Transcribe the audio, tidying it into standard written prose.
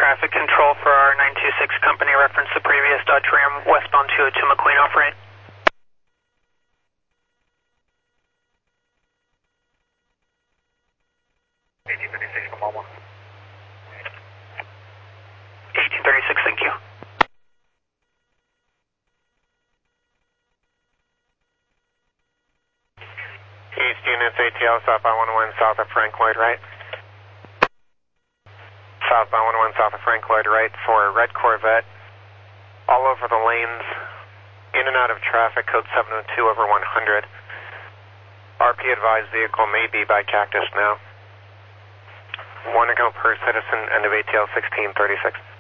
traffic control for our 926 company, reference the previous Dodge Ram westbound 202 McQueen off-right. 1836, come on one. 1836, thank you. East units ATL southbound 101 south of Frank Lloyd right. Southbound 101 south of Frank Lloyd right for red Corvette. All over the lanes, in and out of traffic, code 702 over 100. RP advised vehicle may be by Cactus now. 1 to go per citizen, end of ATL 1636.